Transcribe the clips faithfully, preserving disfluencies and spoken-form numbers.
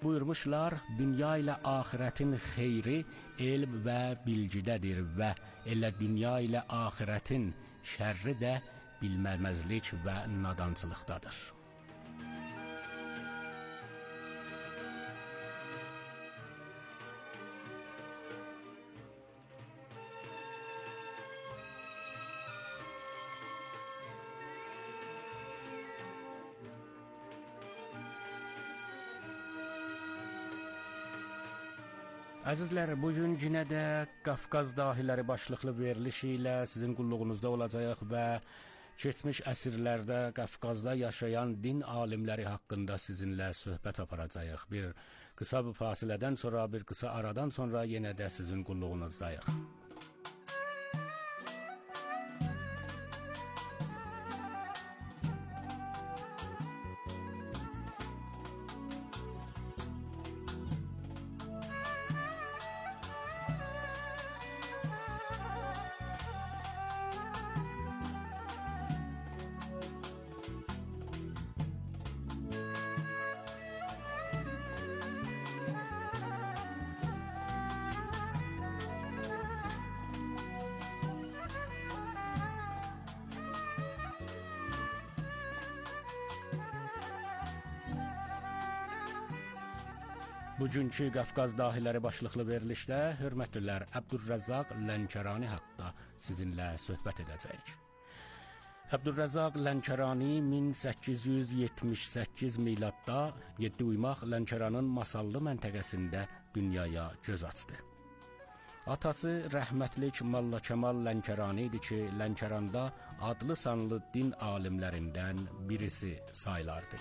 buyurmuşlar, dünya ilə axirətin xeyri elm və bilgidədir və elə dünya ilə axirətin şərri də bilməməzlik və nadançılıqdadır. Əzizlər, bugün yenə də Qafqaz dahiləri başlıqlı verilişi ilə sizin qulluğunuzda olacaq və keçmiş əsrlərdə Qafqazda yaşayan din alimləri haqqında sizinlə söhbət aparacağıq. Bir qısa bir fasilədən sonra, bir qısa aradan sonra yenə də sizin qulluğunuzdayıq. Bugünkü Qafqaz dahiləri başlıqlı verilişdə hörmətlilər Əbdülrəzzaq Lənkərani haqqında sizinlə söhbət edəcəyik. Əbdülrəzzaq Lənkərani min səkkiz yüz yetmiş səkkiz miladda yeddi uymaq Lənkəranın Masallı məntəqəsində dünyaya göz açdı. Atası rəhmətlik Molla Kamal Lənkərani idi ki, Lənkəranda adlı sanlı din alimlərindən birisi sayılardı.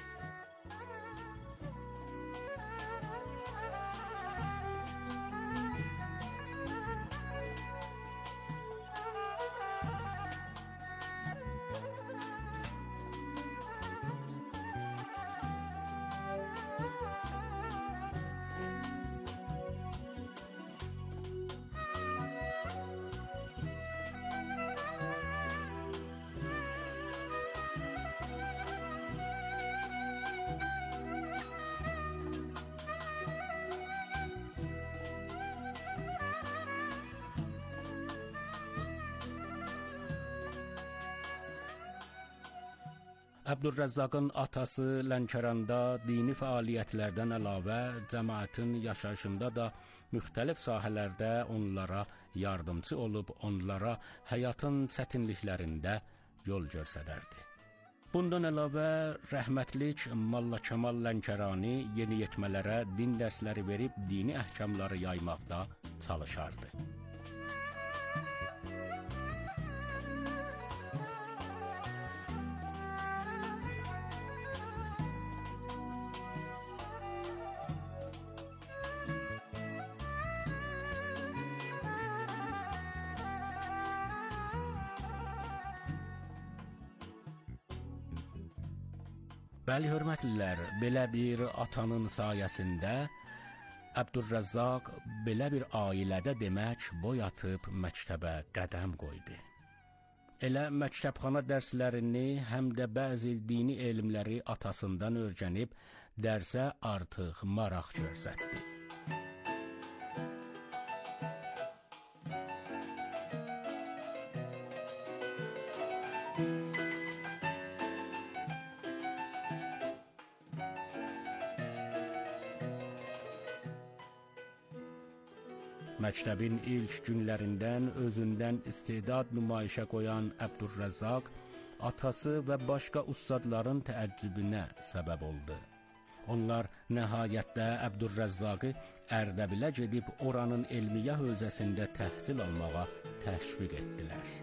Əbdülrəzzaqın atası Lənkəranda dini fəaliyyətlərdən əlavə cəmaətin yaşayışında da müxtəlif sahələrdə onlara yardımcı olub, onlara həyatın çətinliklərində yol göstərərdi. Bundan əlavə rəhmətlik Molla Kamal Lənkərani yeniyetmələrə din dərsləri verib dini əhkamları yaymaqda çalışardı. Bəli, hörmətlilər, belə bir atanın sayəsində Əbdülrəzzaq belə bir ailədə demək boy atıb məktəbə qədəm qoydu. Elə məktəbxana dərslərini həm də bəzi dini elmləri atasından öyrənib dərsə artıq maraq göstərdi. Məktəbin ilk günlərindən özündən istedad nümayişə qoyan Əbdülrəzzaq atası və başqa ustadların təəccübünə səbəb oldu. Onlar nəhayətdə Əbdülrəzzaqı Ərdəbilə gedib oranın elmiyyə hövzəsində təhsil almağa təşviq etdilər.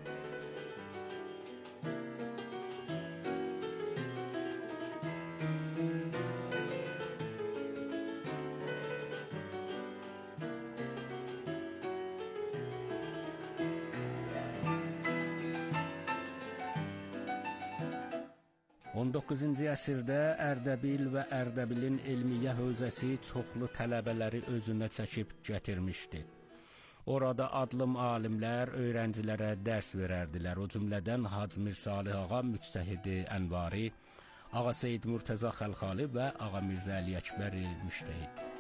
on doqquzuncu əsrdə Ərdəbil və Ərdəbilin elmiyyə hövzəsi çoxlu tələbələri özünə çəkib gətirmişdi. Orada adlım alimlər öğrencilərə dərs verərdilər. O cümlədən Hacı Mir Salih Ağa Müctəhidi Ənvari, Ağa Seyyid Murtəza Xəlxali və Ağa Mirzə Əli Əkbəri Müştəhid.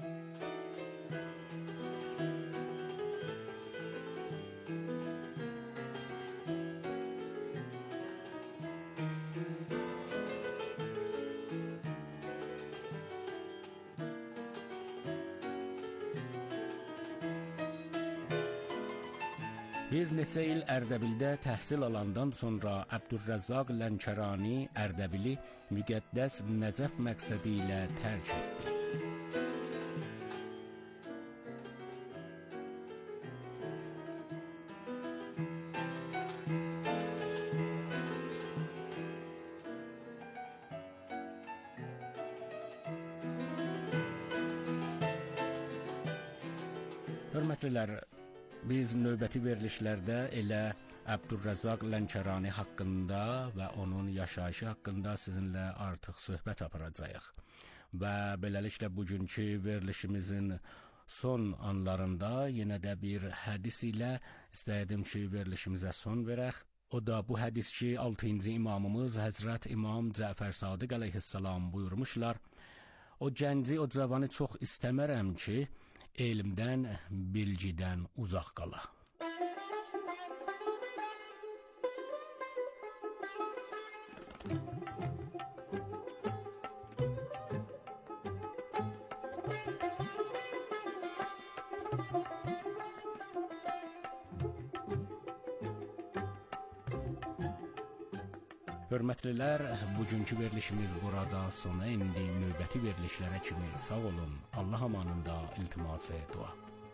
Bir neçə il Ərdəbildə təhsil alandan sonra Əbdürrəzzaq Lənkərani Ərdəbili müqəddəs Nəcəf məqsədi ilə tərk etdi. Hörmətlilər, biz növbəti verilişlərdə elə Əbdürrəzzaq Lənkərani haqqında və onun yaşayışı haqqında sizinlə artıq söhbət aparacağıq. Və beləliklə bugünkü verilişimizin son anlarında yenə də bir hədis ilə istəyirdim ki, verilişimizə son verək. O da bu hədis ki, altıncı imamımız Həzrət İmam Cəfər Sadiq əleyhissalam buyurmuşlar. O gənci, o cavanı çox istəmərəm ki, elmdən, bilgidən uzaq qala. Hörmətlilər, bugünkü verilişimiz burada sona indi. Növbəti verilişlərə kimi sağ olun. Allah amanında iltimas-ı dua.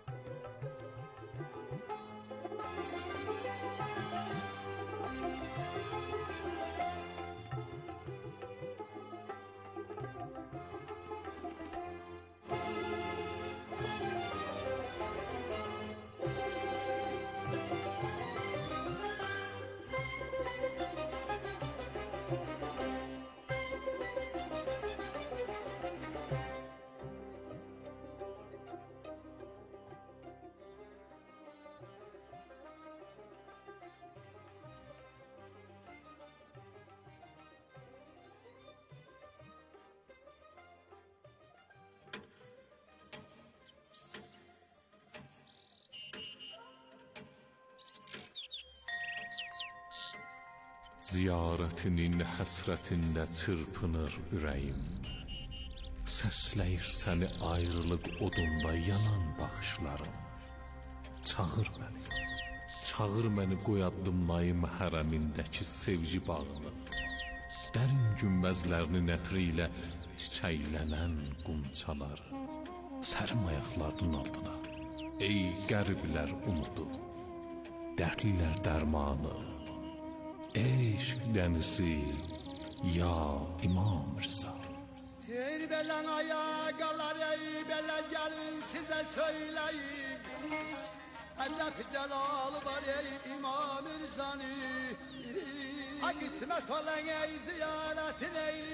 Ziyarətinin həsrətində çırpınır ürəyim. Səsləyir səni ayrılıq odunda yanan baxışlarım. Çağır məni, çağır məni qoy addımlayım hərəmindəki sevgi bağını. Dərin günbəzlərinin ətri ilə çiçəklənən qumçalar. Sərim ayaqlarının altına, ey qəriblər umudu, dərdlilər dərmanı. Eşq dənizi, ya İmam Rıza. Yer belən ayağa qalar, ey belə gəlin sizə söyləyim. Ədəb cəlalı var ey İmam Rızanı. Ha qismət olan ey ziyarətin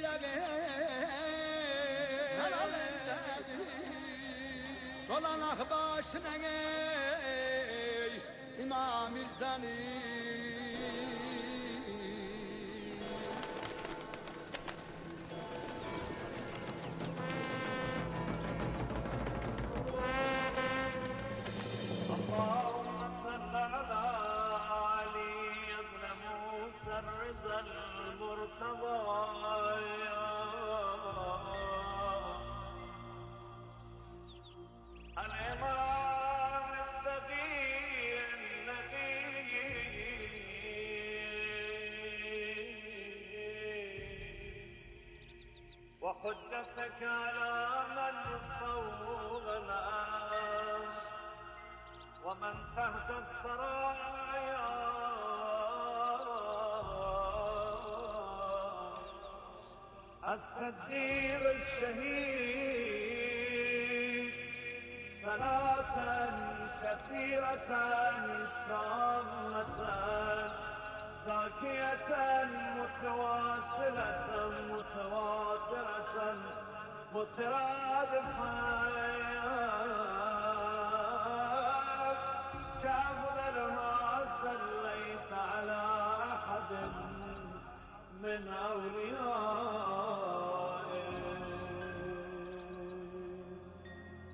eyləyək. Dolanaq başına ey İmam Rızanı. وحجتك على من فوقنا ومن تحت الثرايا الصديق الشهيد صلاة كثيرة تامة زاكية متواصلة متواترة مترادفة كأفضل ما صليت على أحد من أوليائك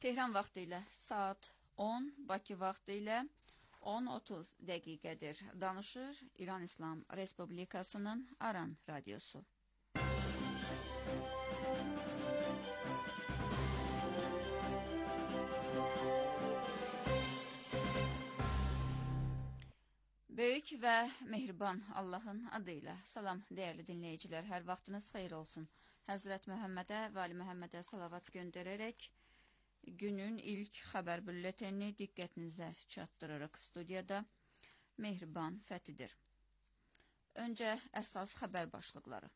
Tehran vaxtı ilə saat on, Bakı vaxtı ilə on otuz dəqiqədir. Danışır İran İslam Respublikasının Aran radiosu. Böyük və mehriban Allahın adıyla salam dəyərli dinləyicilər, hər vaxtınız xeyir olsun. Həzrət Məhəmmədə və Ali Məhəmmədə salavat göndərərək günün ilk xəbər bülletenini diqqətinizə çatdırırıq. Studiyada Mehriban Fəthidir. Öncə əsas xəbər başlıqları.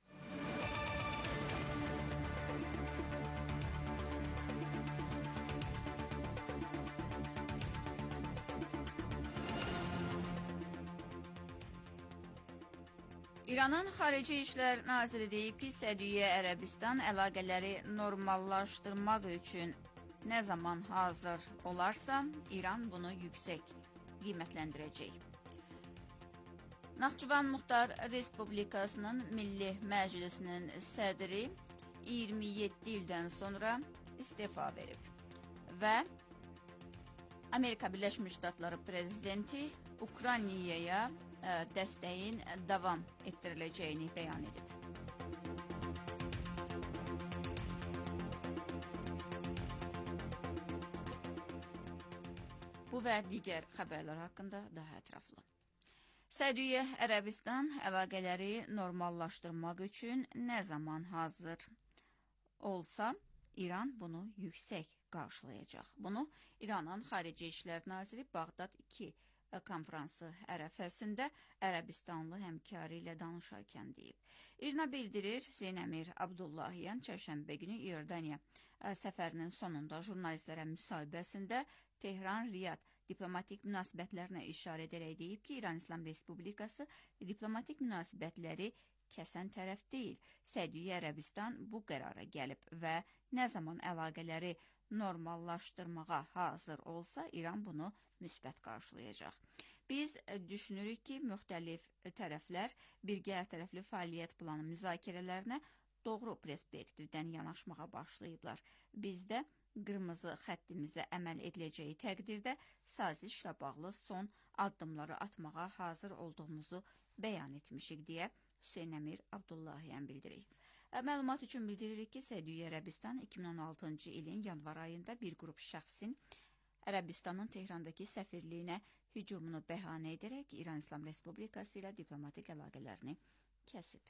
İranın Xarici İşlər Naziri deyib ki, Səudiyyə Ərəbistan əlaqələri normallaşdırmaq üçün nə zaman hazır olarsa, İran bunu yüksək qiymətləndirəcək. Naxçıvan Muxtar Respublikasının Milli Məclisinin sədri iyirmi yeddi ildən sonra istefa verib və Amerika Birləşmiş Ştatları prezidenti Ukraynaya dəstəyin davam etdiriləcəyini bəyan edib. Bu və digər xəbərlər haqqında daha ətraflı. Səudiyyə Ərəbistan əlaqələri normallaşdırmaq üçün nə zaman hazır olsa, İran bunu yüksək qarşılayacaq. Bunu İranın Xarici İşlər Naziri Bağdad iki konfransı ərəfəsində Ərəbistanlı həmkarı ilə danışarkən deyib. İrna bildirir, Hüseyn Əmir Abdullahiyan çərşənbə günü İordaniya səfərinin sonunda jurnalistlərə müsahibəsində Tehran-Riyad diplomatik münasibətlərinə işarə edərək deyib ki, İran İslam Respublikası diplomatik münasibətləri kəsən tərəf deyil. Səudiyyə Ərəbistan bu qərara gəlib və nə zaman əlaqələri normallaşdırmağa hazır olsa, İran bunu müsbət qarşılayacaq. Biz düşünürük ki, müxtəlif tərəflər birgə tərəfli fəaliyyət planı müzakirələrinə doğru perspektivdən yanaşmağa başlayıblar. Biz də qırmızı xəttimizə əməl ediləcəyi təqdirdə sazişlə bağlı son addımları atmağa hazır olduğumuzu bəyan etmişik deyə Hüseyn Əmir Abdullahiyan bildirir. Məlumat üçün bildiririk ki, Səudiyyə Ərəbistan iki min on altıncı ilin yanvar ayında bir qrup şəxsin Ərəbistanın Tehrandakı səfirliyinə hücumunu bəhanə edərək İran İslam Respublikası ilə diplomatik əlaqələrini kəsib.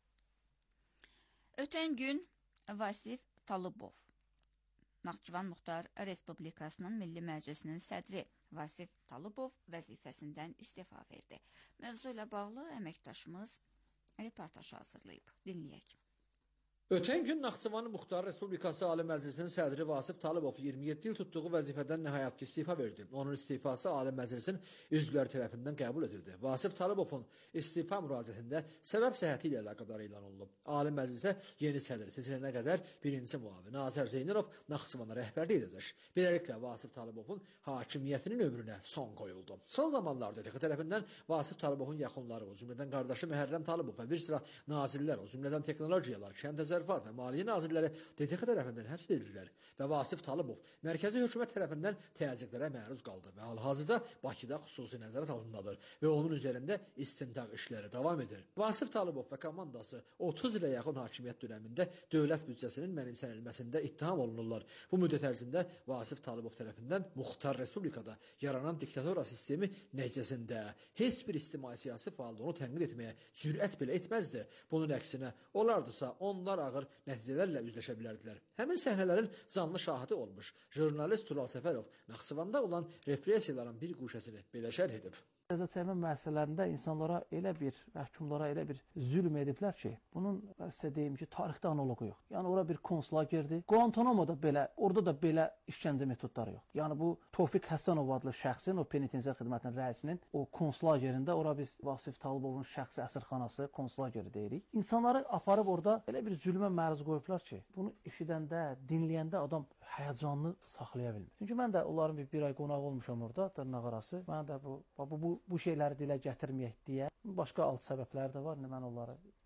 Ötən gün Vasif Talıbov, Naxçıvan Muxtar Respublikasının Milli Məclisinin sədri Vasif Talıbov vəzifəsindən istefa verdi. Mövzu ilə bağlı əməkdaşımız reportaj hazırlayıb. Dinləyək. Ötən gün Naxçıvan Muxtar Respublikası Ali Məclisinin sədri Vasif Talıbov iyirmi yeddi il tutduğu vəzifədən nəhayət istifa verdi. Onun istifası Ali Məclisin üzvləri tərəfindən qəbul edildi. Vasif Talıbovun istifa müraciətində səbəb səhhəti ilə əlaqədar elan olunub. Ali Məclisə yeni sədr seçilənə qədər birinci müavin Azər Zeynalov Naxçıvana rəhbərlik edəcək. Beləliklə Vasif Talıbovun hakimiyyətinin ömrünə son qoyuldu. Son zamanlarda D X tərəfindən Vasif Talıbovun yaxınları, o cümlədən qardaşı Məhərrəm Talıbov və bir sıra nazirlər, o cümlədən texnologiyalar, kənd təsərrüfat və maliyyə nazirləri D X tərəfindən həbs edilirlər və Vasif Talıbov mərkəzi hökumət tərəfindən təzyiqlərə məruz qaldı və hal-hazırda Bakıda xüsusi nəzarət altındadır və onun üzərində istintaq işləri davam edir. Vasif Talıbov və komandası otuz ilə yaxın hakimiyyət dövründə dövlət büdcəsinin mənimsənilməsində ittiham olunurlar. Bu müddət ərzində Vasif Talıbov tərəfindən Muxtar Respublikada yaranan diktatora sistemi nəticəsində heç bir ictimai siyasi fəal onu tənqid etməyə cürət belə etməzdi. Bunun əksinə olardısa onlar ağır nəticələrlə üzləşə bilərdilər. Həmin səhnələrin canlı şahidi olmuş jurnalist Tural Səfərov Naxçıvanda olan repressiyaların bir quşəsini belə şərh edib. Cəza çəkmə müəssisələrində insanlara elə bir, məhkumlara elə bir zülm ediblər ki, bunun sizə deyim ki, tarixdə analogu yox. Yəni ora bir konsular girdi. Guantanamoda belə, orada da belə işgəncə metodları yox. Yəni bu Tofiq Həsənov adlı şəxsin, o penitensiar xidmətinin rəisinin o konsular yerində, ora biz Vasif Talıbovun şəxsi əsirxanası konsular yeri deyirik. İnsanları aparıb orada elə bir zülmə məruz qoyublar ki, bunu eşidəndə, dinləyəndə adam həyəcanını saxlaya bilmir. Çünki mən də onların bir, bir ay qonaq olmuşam orada, dırnaq arası. Mən də bu, bu, bu bu şeyləri dilə gətirməyək deyə. Başqa alt səbəbləri də var, mən onları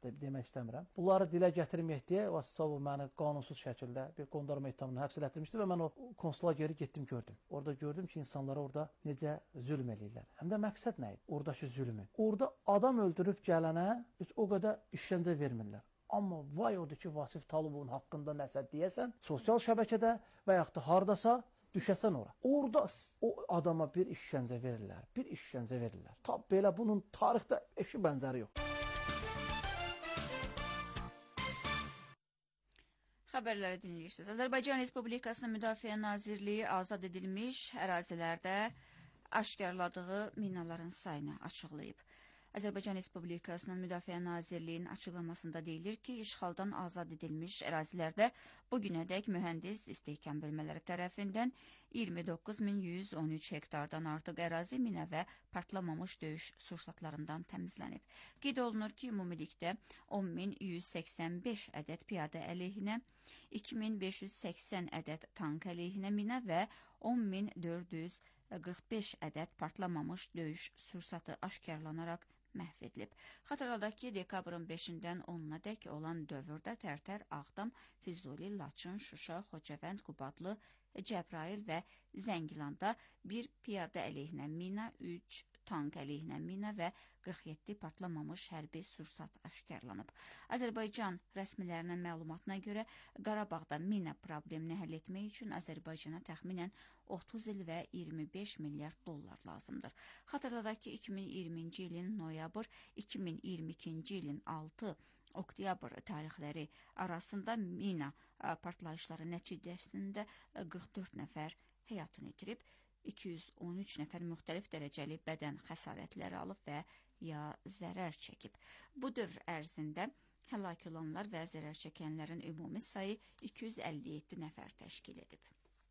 de, demək istəmirəm. Bunları dilə gətirməyək deyə Vasifov məni qanunsuz şəkildə bir qondarma ittihamına həbs elətdirmişdi və mən o konsula geri getdim gördüm. Orada gördüm ki, insanlara orada necə zülm eləyirlər. Həm də məqsəd nə idi? Oradakı zülmün. Orada adam öldürüb gələnə heç o qədər işgəncə vermirlər. Amma vay odur ki, Vasif Talıbovun haqqında nəsə deyəsən, sosial şəbəkədə və yaxud da hardasa düşəsən ora. Orada o adama bir işgəncə verirlər, bir işgəncə verirlər. Tab belə bunun tarixdə eşi bənzəri yox. Xəbərləri dinləyirsiniz. Azərbaycan Respublikasının Müdafiə Nazirliyi azad edilmiş ərazilərdə aşkarladığı minaların sayını açıqlayıb. Azərbaycan Respublikasının Müdafiə Nazirliyinin açıqlamasında deyilir ki, işğaldan azad edilmiş ərazilərdə bugünədək mühəndis istehkam bölmələri tərəfindən iyirmi doqquz min yüz on üç hektardan artıq ərazi minə və partlamamış döyüş sursatlarından təmizlənib. Qeyd olunur ki, ümumilikdə on min yüz səksən beş ədəd piyadə əleyhinə, iki min beş yüz səksən ədəd tank əleyhinə minə və on min dörd yüz qırx beş ədəd partlamamış döyüş sursatı aşkarlanaraq məhv edilib. Xatırladaq ki, dekabrın beşindən onuna dək olan dövrdə Tərtər, Ağdam, Füzuli, Laçın, Şuşa, Xocavənd, Qubadlı, Cəbrayıl və Zəngilanda bir piyadə əleyhinə mina, üç tank əleyhinə mina və qırx yeddi partlamamış hərbi sursat aşkarlanıb. Azərbaycan rəsmilərinin məlumatına görə Qarabağda mina problemini həll etmək üçün Azərbaycana təxminən otuz il və iyirmi beş milyard dollar lazımdır. Xatırladaq ki, iki min iyirminci ilin noyabr, iki min iyirmi ikinci ilin altı oktyabr tarixləri arasında mina partlayışları nəticəsində qırx dörd nəfər həyatını itirib, iki yüz on üç nəfər müxtəlif dərəcəli bədən xəsarətləri alıb və ya zərər çəkib. Bu dövr ərzində həlak olanlar və zərər çəkənlərin ümumi sayı iki yüz əlli yeddi nəfər təşkil edib.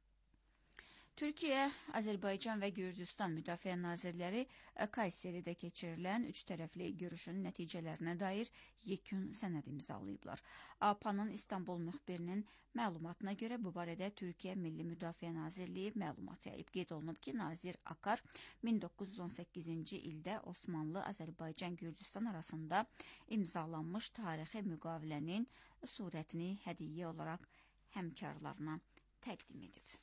Türkiyə, Azərbaycan və Gürcüstan Müdafiə Nazirləri Kayseridə keçirilən üç tərəfli görüşün nəticələrinə dair yekun sənəd imzalayıblar. A P A-nın İstanbul müxbirinin məlumatına görə bu barədə Türkiyə Milli Müdafiə Nazirliyi məlumat yayıb. Qeyd olunub ki, Nazir Akar min doqquz yüz on səkkizinci ildə Osmanlı, Azərbaycan, Gürcüstan arasında imzalanmış tarixi müqavilənin surətini hədiyyə olaraq həmkarlarına təqdim edib.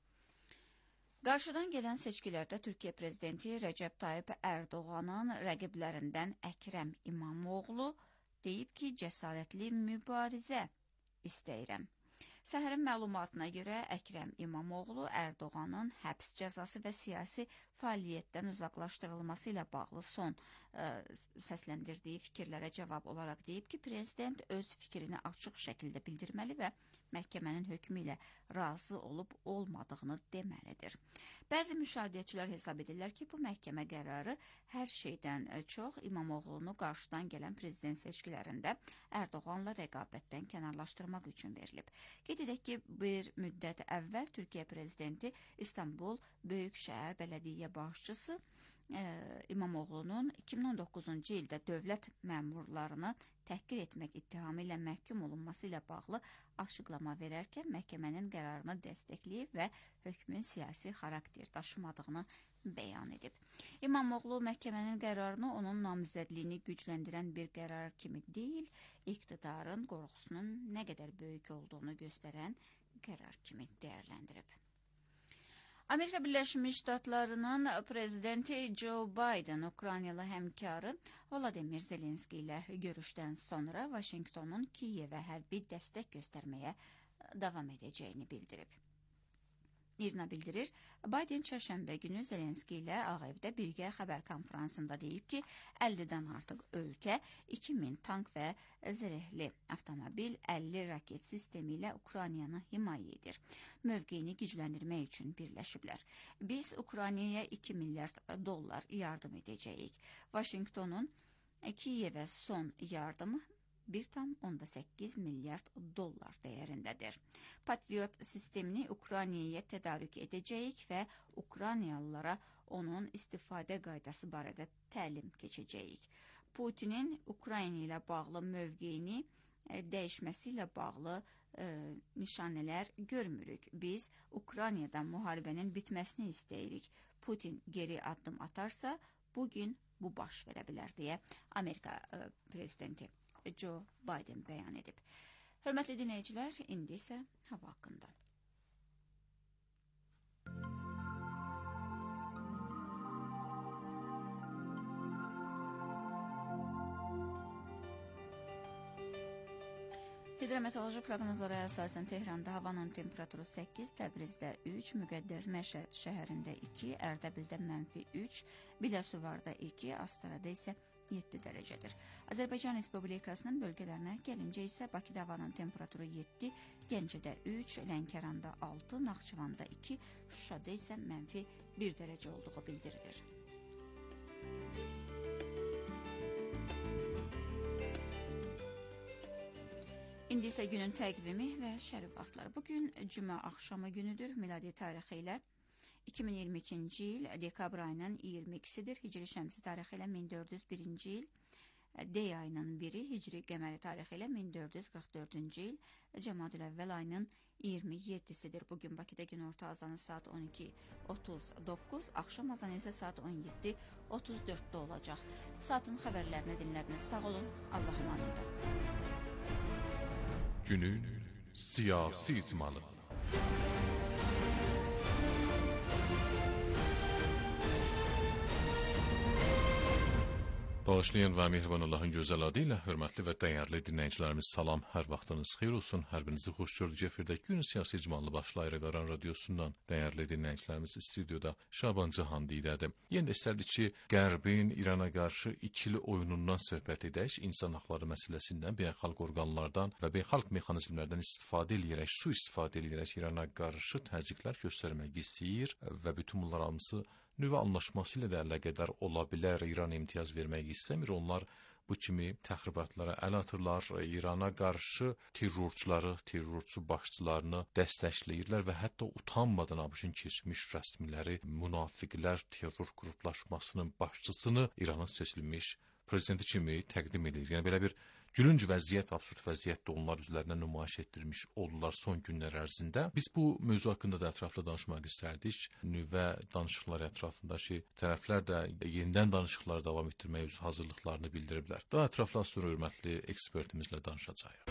Qarşıdan gələn seçkilərdə Türkiyə Prezidenti Rəcəb Tayyip Ərdoğanın rəqiblərindən Əkrəm İmamoğlu deyib ki, cəsarətli mübarizə istəyirəm. Səhərin məlumatına görə Əkrəm İmamoğlu Ərdoğanın həbs cəzası və siyasi fəaliyyətdən uzaqlaşdırılması ilə bağlı son ə, səsləndirdiyi fikirlərə cavab olaraq deyib ki, prezident öz fikrini açıq şəkildə bildirməli və məhkəmənin hökmü ilə razı olub olmadığını deməlidir. Bəzi müşahidəçilər hesab edirlər ki, bu məhkəmə qərarı hər şeydən çox İmamoğlunu qarşıdan gələn prezident seçkilərində Ərdoğanla rəqabətdən kənarlaşdırmaq üçün verilib. Qeyd edək ki, bir müddət əvvəl Türkiyə prezidenti İstanbul Böyükşəhər Bələdiyyə başçısı e, İmamoğlunun iki min on doqquzuncu ildə dövlət məmurlarını təhqir etmək ittihamı ilə məhkum olunması ilə bağlı açıqlama verərkən məhkəmənin qərarını dəstəkləyib və hökmün siyasi xarakter daşımadığını bəyan edib. İmamoğlu məhkəmənin qərarını onun namizədliyini gücləndirən bir qərar kimi deyil, iqtidarın qorxusunun nə qədər böyük olduğunu göstərən qərar kimi dəyərləndirib. Amerika Birləşmiş Ştatlarının prezidenti Joe Biden Ukraynalı həmkarı Volodymyr Zelenski ilə görüşdən sonra Vaşinqtonun Kiyevə hərbi dəstək göstərməyə davam edəcəyini bildirib. İRNA bildirir, Biden çərşənbə günü Zelenski ilə Ağ Evdə birgə xəbər konferansında deyib ki, əllidən artıq ölkə iki min tank və zirehli avtomobil, əlli raket sistemi ilə Ukraynanı himayə edir. Mövqeyini gücləndirmək üçün birləşiblər. Biz Ukraynaya iki milyard dollar yardım edəcəyik. Vaşinqtonun Kiyevə son yardımı bir tam onda səkkiz milyard dollar dəyərindədir. Patriot sistemini Ukraynaya tədarük edəcəyik və Ukraynalılara onun istifadə qaydası barədə təlim keçəcəyik. Putinin Ukrayna ilə bağlı mövqeyini e, dəyişməsi ilə bağlı e, nişanələr görmürük. Biz Ukraynada müharibənin bitməsini istəyirik. Putin geri addım atarsa, bugün bu baş verə bilər deyə Amerika e, prezidenti Joe Biden bəyan edib. Hörmətli dinləyicilər, indi isə hava haqqında. Hidrometeoroloji proqnozlara əsasən Tehranda havanın temperaturu səkkiz, Təbrizdə üç, Müqəddəs Məşhəd şəhərində iki, Ərdəbildə mənfi üç, Biləsuvarda iki, Astarada isə yeddi dərəcədir. Azərbaycan Respublikasının bölgələrinə gəlincə isə Bakıda havanın temperaturu yeddi, Gəncədə üç, Lənkəranda altı, Naxçıvanda iki, Şuşada isə mənfi bir dərəcə olduğu bildirilir. İndi isə günün təqvimi və şərif vaxtları. Bugün cümə axşamı günüdür. Miladi tarixi ilə iki min iyirmi ikinci il dekabr ayının iyirmi ikisidir. Hicri şəmsi tarixi ilə min dörd yüz birinci il. D ayının biri, Hicri qəməri tarixi ilə min dörd yüz qırx dördüncü il. Cəmadül əvvəl ayının iyirmi yeddisidir. Bugün Bakıda günorta azanı saat on iki otuz doqquz, axşam azanı isə saat on yeddi otuz dörddə olacaq. Saatın xəbərlərini dinlədiniz. Sağ olun. Allah əmanında. Günün siyasi icmalı. Bağışlayan və mehriban Allahın gözəl adı ilə hörmətli və dəyərli dinləyicilərimiz salam, hər vaxtınız xeyir olsun, hər birinizi xoş gördük efirdə gün siyasi icmanlı başlayır Qaran Radiosundan. Dəyərli dinləyicilərimiz stüdyoda Şaban Cahandidədir. Yenə istərdik ki, Qərbin İrana qarşı ikili oyunundan söhbət edək, insan haqları məsələsindən, beynəlxalq orqanlardan və beynəlxalq mexanizmlərdən istifadə edərək, su istifadə edərək İrana qarşı təzyiqlər göstərmək istəyir və bütün bunlar hamısı nüvə anlaşması ilə də əlaqədar ola bilər. İran imtiyaz vermək istəmir. Onlar bu kimi təxribatlara əl atırlar. İrana qarşı terrorçuları, terrorçu başçılarını dəstəkləyirlər və hətta utanmadan ABŞ-ın keçmiş rəsmiləri, münafiqlər terror qruplaşmasının başçısını İranın seçilmiş prezidenti kimi təqdim edir. Yəni belə bir gülünc vəziyyət, absurd vəziyyət də onlar üzlərinə nümayiş etdirmiş oldular son günlər ərzində. Biz bu mövzu haqqında da ətraflı danışmaq istərdik. Nüvə danışıqları ətrafındakı tərəflər də yenidən danışıqları davam etdirməyə öz hazırlıqlarını bildiriblər. Daha ətraflı az sonra hörmətli ekspertimizlə danışacağıq.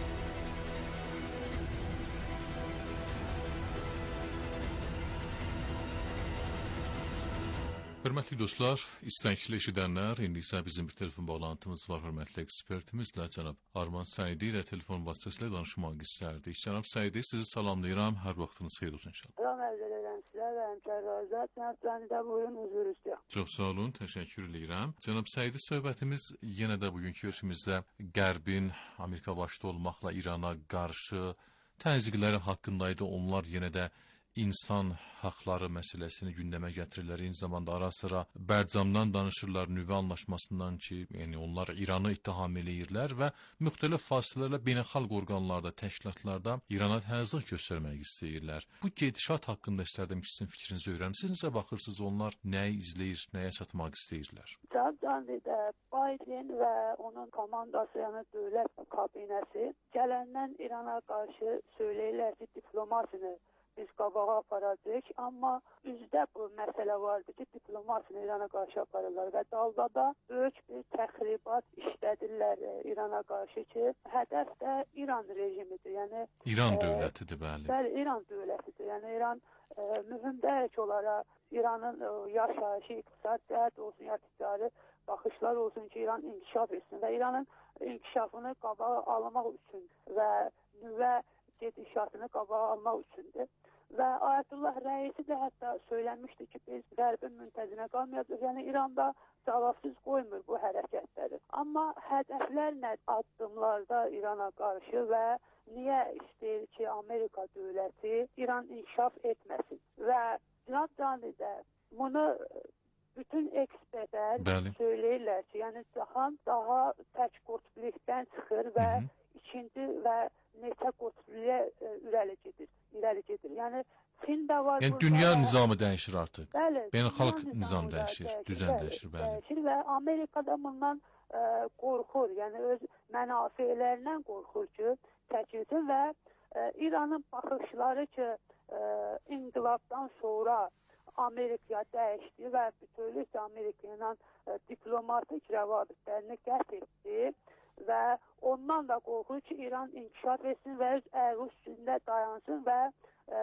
Hörmətli dostlar, istəkli eşidənlər, indi isə bizim bir telefon bağlantımız var hörmətli ekspertimizlə, cənab Arman Səidi ilə telefon vasitəsilə danışmaq istərdik. Cənab Səidi, sizi salamlayıram, hər vaxtınız xeyir olsun inşallah. Salam əvzəl edirəm sizə və həmkarlarınıza, cənab Səidi buyurun, huzur istəyəm. Çox sağ olun, təşəkkür edirəm. Cənab Səidi, söhbətimiz yenə də bugünkü görüşümüzdə Qərbin Amerika başda olmaqla İrana qarşı təzyiqləri haqqındaydı. Onlar yenə də insan haqları məsələsini gündəmə gətirirlər. Eyni zamanda ara sıra Bərcamdan danışırlar, nüvə anlaşmasından ki, yəni onlar İranı ittiham eləyirlər və müxtəlif fasilələrlə beynəlxalq orqanlarda, təşkilatlarda İrana təzyiq göstərmək istəyirlər. Bu gedişat haqqında istərdim ki, sizin fikrinizi öyrənim. Siz necə baxırsınız, onlar nəyi izləyir, nəyə çatmaq istəyirlər? Cavabcanlıda Biden və onun komandası, yəni dövlət kabinəsi gələndən İrana qarşı söyləyirlər ki, diplomasını biz qabağa aparacaq, amma üzdə bu məsələ vardır ki, diplomasını İrana qarşı aparırlar və dalda da böyük bir təxribat işlədirlər İrana qarşı ki, hədəf də İran rejimidir. Yəni İran dövlətidir, bəli. Bəli, İran dövlətidir. Yəni İran e, mühüm dərk olaraq İranın e, yaşayışı, iqtisad cəhət olsun, ya ticari baxışlar olsun ki, İran inkişaf etsin və İranın inkişafını qabağa almaq üçün və nüvə gedişatını qabağa almaq üçündür. Və Ayətullah Rəisi də hətta söyləmişdi ki, biz Qərbin müntəzinə qalmayacaq. Yəni İranda cavabsız qoymur bu hərəkətləri. Amma hədəflər nə addımlarda İrana qarşı və niyə istəyir ki, Amerika dövləti İran inkişaf etməsin? Və Cənab Canidə bunu bütün ekspertlər Bəli. söyləyirlər ki, yəni cahan daha tək qutblikdən çıxır və Hı -hı. ikinci və neçə qutbliyə irəli gedir. irəli gedir. Yəni Çin də var. Yəni dünya və... nizamı dəyişir artıq. Bəli. Beynəlxalq nizam dəyişir, dəyişir, düzən bəli, dəyişir, bəli. Dəyişir və Amerika da bundan ə, qorxur. Yəni öz mənafeleриndən qorxur ki, çəkilsin və ə, İranın baxışları ki, ə, inqilabdan sonra Amerikaya dəyişdi və bütövlükdə Amerika ilə diplomatik rəvabitlərini qət etdi və ondan da qorxur ki, İran inkişaf etsin və öz ayaq üstündə dayansın və e,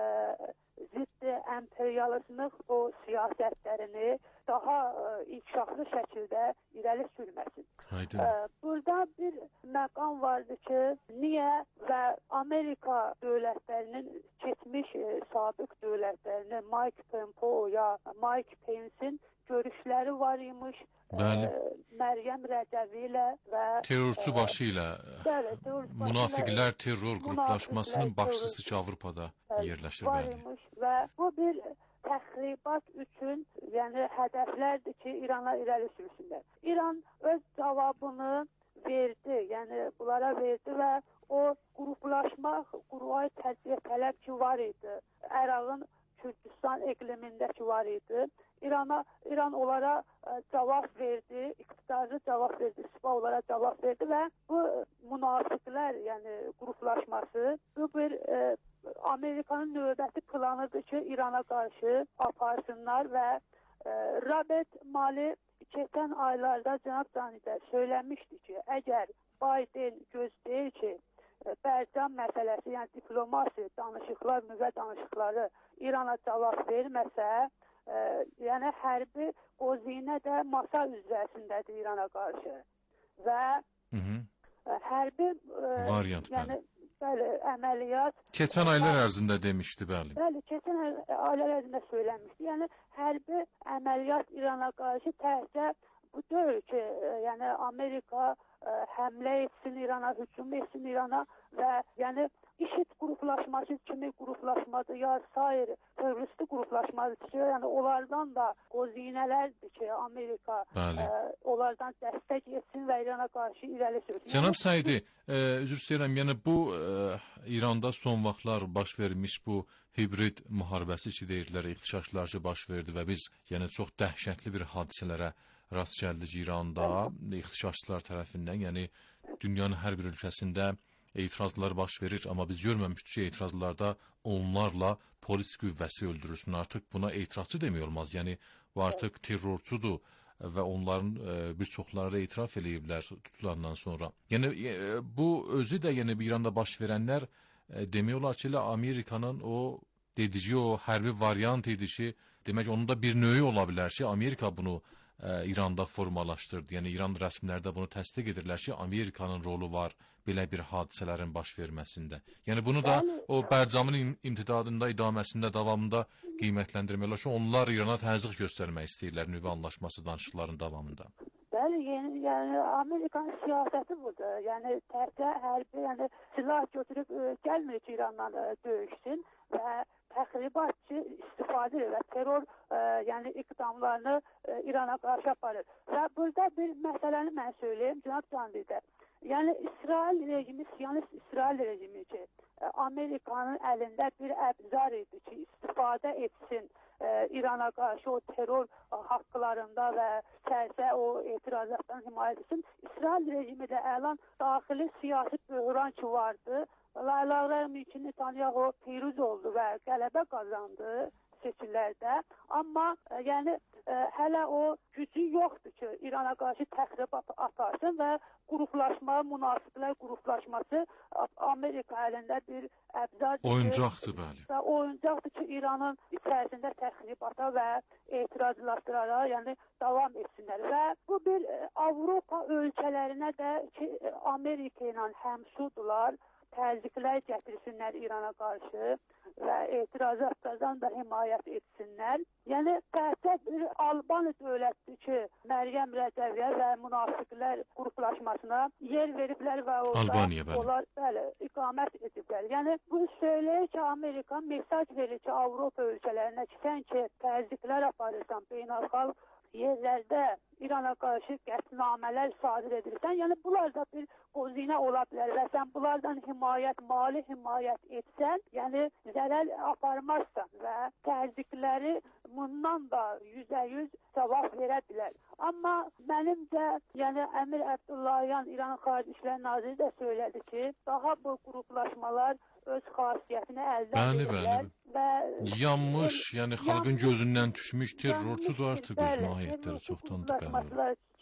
ziddi emperyalistlik o siyasətlərini daha e, inkişaflı şəkildə irəli sürməsin. E, burada bir məqam vardı ki, niyə və Amerika dövlətlərinin keçmiş e, sabiq dövlətlərinin Mike Pompeo ya Mike Pence'in görüşləri var imiş. Bəli. E, Məryəm Rəcəvi ilə və terrorçu başı ilə bəli, terrorçu Münafiqlər terror qruplaşmasının başçısı ki, Avropada yerləşir. Var imiş və bu bir təxribat üçün, yəni hədəflərdir ki, İrana irəli sürsünlər. İran öz cavabını verdi, yəni bunlara verdi və o qruplaşmaq, quruvay təcziyə tələb ki var idi. Ərağın Kürdistan iqlimindəki var idi. İrana, İran onlara ə, cavab verdi, iqtidarlı cavab verdi, SPA onlara cavab verdi və bu münafiqlər, yəni qruplaşması, bu bir ə, Amerikanın növbəti planıdır ki, İrana qarşı aparsınlar və ə, Robert Mali keçən aylarda cənab Canidə söyləmişdi ki, əgər Biden gözləyir ki, Bərcan məsələsi, yəni diplomasi, danışıqlar, nüvə danışıqları İrana cavab verməsə, ə, yəni hərbi qozinə də masa üzrəsindədir İrana qarşı və Hı -hı. Ə, hərbi ə, variant, yəni, bəli, əməliyyat keçən aylar ərzində demişdi, bəli. Bəli, keçən aylar ərzində söyləmişdi. Yəni hərbi əməliyyat İrana qarşı təhcə bu deyil ki, yəni Amerika ə, həmlə etsin İrana, hücum etsin İrana və yəni IŞİD qruplaşması kimi qruplaşmadır, ya sair terrorist qruplaşmadır ki, yəni onlardan da qozinələrdir ki, Amerika ə, onlardan dəstək etsin və İrana qarşı irəli sürsün. Cənab Səidi, ə, üzr istəyirəm, yəni bu ə, İranda son vaxtlar baş vermiş bu hibrid müharibəsi ki, deyirlər, ixtişaşlar ki, baş verdi və biz yəni çox dəhşətli bir hadisələrə rast gəldik İranda, ixtişaşçılar tərəfindən, yəni dünyanın hər bir ölkəsində etirazlar baş verir, amma biz görməmişdik ki, etirazlarda onlarla polis qüvvəsi öldürülsün. Artıq buna etirazçı demək olmaz. Yəni, bu artıq terrorçudur və onların e, bir çoxları da etiraf eləyiblər tutulandan sonra. Yəni, e, bu özü də yəni, İranda baş verənlər e, demək olar ki, Amerikanın o dedici, o hərbi variant idi ki, demək onun da bir növü ola bilər ki, Amerika bunu e, İranda formalaşdırdı. Yəni, İran rəsmiləri bunu təsdiq edirlər ki, Amerikanın rolu var belə bir hadisələrin baş verməsində. Yəni bunu da o Bərcamın imtidadında, idaməsində, davamında qiymətləndirmək olar ki, onlar İrana təzyiq göstərmək istəyirlər nüvə anlaşması danışıqların davamında. Bəli, yəni, yəni Amerikanın siyasəti budur. Yəni təhcə hərbi, yəni silah götürüb ə, gəlmir ki, İrandan ə, döyüşsün və təxribatçı istifadə edir və terror ə, yəni iqdamlarını ə, İrana qarşı aparır. Və burada bir məsələni mən söyləyim, cənab Candidə. Yəni İsrail rejimi, Siyonist İsrail rejimi ki, Amerikanın əlində bir əbzar idi ki, istifadə etsin e, İrana qarşı o terror haqqlarında və sərsə o etirazatdan himayət etsin. İsrail rejimi də əlan daxili siyasi böhran ki vardı. Laylalar mümkün Netanyahu piruz oldu və qələbə qazandı seçimlərdə. Amma e, yəni e, hələ o gücü yoxdur ki, İrana qarşı təxribat atarsın və qruplaşma, münasiblər qruplaşması Amerika əlində bir əbzar oyuncaqdır, bəli. Və oyuncaqdır ki, İranın içərisində təxribata və etirazlaşdıraraq, yəni davam etsinlər. Və bu bir Avropa ölkələrinə də ki, Amerika ilə həmsuddular, təzyiqlər gətirsinlər İrana qarşı və etirazatlardan da himayət etsinlər. Yəni, təhcə bir Albaniya dövlətdir ki, Məryəm Rəcəviyyə və münafiqlər qruplaşmasına yer veriblər və orada Albaniya, bəli. Onlar bəli, iqamət ediblər. Yəni, bu söyləyir ki, Amerika mesaj verir ki, Avropa ölkələrinə ki, sən ki, təzyiqlər aparırsan beynəlxalq yerlərdə İrana qarşı qətnamələr sadir edirsən. Yəni, bunlar da bir qozinə ola bilər və sən bunlardan himayət, mali himayət etsən, yəni zərər aparmazsan və təzyiqləri bundan da yüzə yüz cavab verə bilər. Amma mənimcə, yəni Əmir Əbdullahiyan İran Xarici İşlər Naziri də söylədi ki, daha bu qruplaşmalar öz xasiyyətini əldən verirlər və yanmış, yəni xalqın gözündən düşmüş terrorçudur artıq öz mahiyyətləri çoxdandır, bəli. Ki,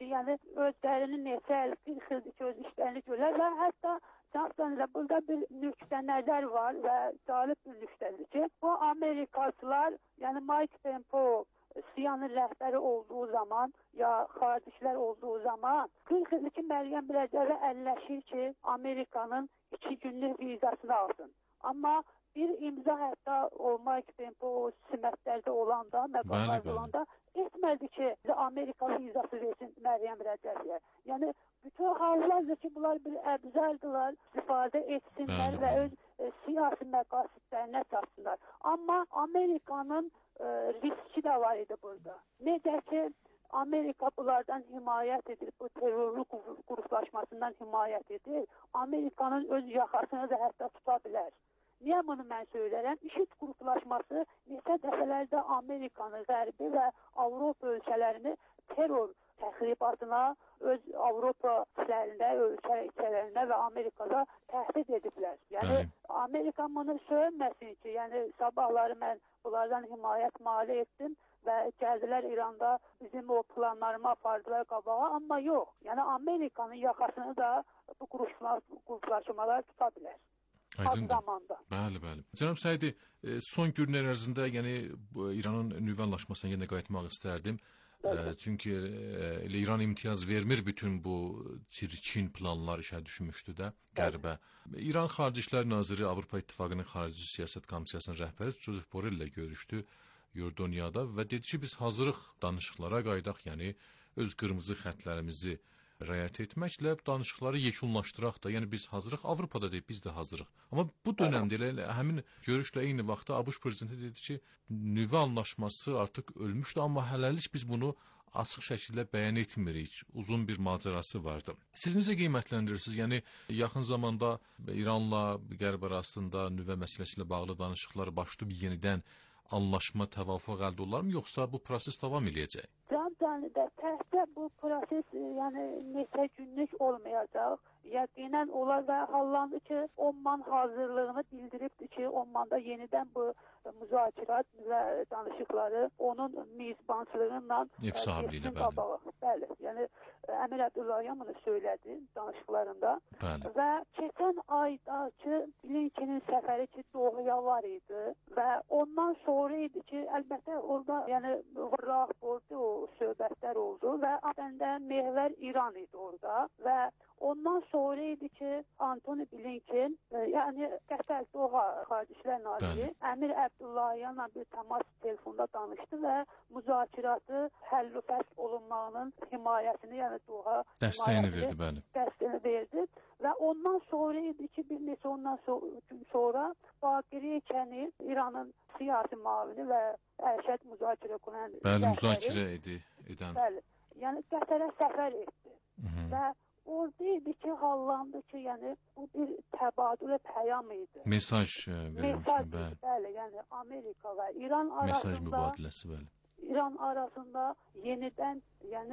yəni özlərinin neçə il, qırx ildir ki, öz işlərini görürlər və hətta Canson'da burada bir nüqtə nəzər var və cəlib bir nüqtədir ki, bu Amerikalılar, yəni Mike Pompeo Siyanın rəhbəri olduğu zaman ya xaricilər olduğu zaman qırx ildir ki, Məryəm Biləcərlə əlləşir ki, Amerikanın iki günlük vizasını alsın. Amma bir imza hətta o Mike Pompeo simətlərdə olanda, məqamlarda olanda etmədi ki, Amerika vizası versin Məryəm Biləcərliyə. Yəni, bütün hallardır ki, bunlar bir əbzəldirlər, istifadə etsinlər və öz e, siyasi məqasidlərinə çatsınlar. Amma Amerikanın e, riski də var idi burada. Necə ki, Amerika bunlardan himayət edir, bu terörlük qruplaşmasından himayət edir. Amerikanın öz yaxasını da hətta tuta bilər. Niyə bunu mən söylərəm? İşit qruplaşması neçə dəfələrdə Amerikanı, Qərbi və Avropa ölkələrini terror təxribatına, öz Avropa ölkələrində, ölkələrində və Amerikada təhdid ediblər. Yəni, Bəli. Amerika bunu söyləməsin ki, yəni sabahları mən bunlardan himayət mali etdim və gəldilər İranda bizim o planlarımı apardılar qabağa, amma yox. Yəni, Amerikanın yaxasını da bu qruplaşmalar tuta bilər. Aydındır. Bəli, bəli. Cənab Səidi, son günlər ərzində, yəni İranın nüvə anlaşmasına yenə qayıtmaq istərdim. E, çünki e, İran imtiyaz vermir bütün bu çirkin planlar işə düşmüşdü də Qərbə. İran Xarici İşlər Naziri Avropa İttifaqının Xarici Siyasət Komissiyasının rəhbəri Josep Borrell ilə görüşdü Yordanyada və dedi ki, biz hazırıq danışıqlara qaydaq, yəni öz qırmızı xətlərimizi rəayət etməklə danışıqları yekunlaşdıraq da, yəni biz hazırıq, Avropada deyib, biz də hazırıq. Amma bu dönəmdə elə həmin görüşlə eyni vaxtda ABŞ prezidenti dedi ki, nüvə anlaşması artıq ölmüşdü, amma hələlik biz bunu açıq şəkildə bəyan etmirik. Uzun bir macərası vardı. Siz necə qiymətləndirirsiniz? Yəni yaxın zamanda İranla Qərb arasında nüvə məsələsi ilə bağlı danışıqlar başlayıb yenidən anlaşma, təvafuq əldə olarmı, yoxsa bu proses davam eləyəcək? Can-canlıda təhdə bu proses yəni neçə günlük olmayacaq. Yəqinən olar və hallandı ki, Oman hazırlığını bildiribdir ki, Omanda yenidən bu müzakirət və danışıqları onun mizbançılığıyla ev sahibliyi ilə qabağa. Bəli, yəni Əmir Əbdullahiyan bunu söylədi danışıqlarında. Bəli. Və keçən aydakı Blinkenin səfəri ki, Dohaya var idi və ondan sonra idi ki, əlbəttə orada yəni rapportu o söhbətlər oldu və aslında məhvər İran idi orada və ondan sonra idi ki, Antony Blinken, e, yəni Qətər Doha Xarici İşlər Naziri Əmir Əbdullahiyanla bir təmas telefonda danışdı və müzakirəti həll fəsl olunmağının himayəsini, yəni Doha dəstəyini verdi, bəli. Dəstəyini verdi və ondan sonra idi ki, bir neçə ondan so gün sonra Baqiri Kəni İranın siyasi mavini və ərşəd müzakirə quran bəli, müzakirə edi, edən. Bəli, yəni Qətərə səfər etdi. Hı -hı. Və orada idi ki, hallandı ki, yəni bu bir təbadülə pəyam idi. Mesaj verilmiş, bəli. Bəli, yəni Amerika və İran arasında mesaj mübadiləsi, bəli. İran arasında yenidən, yəni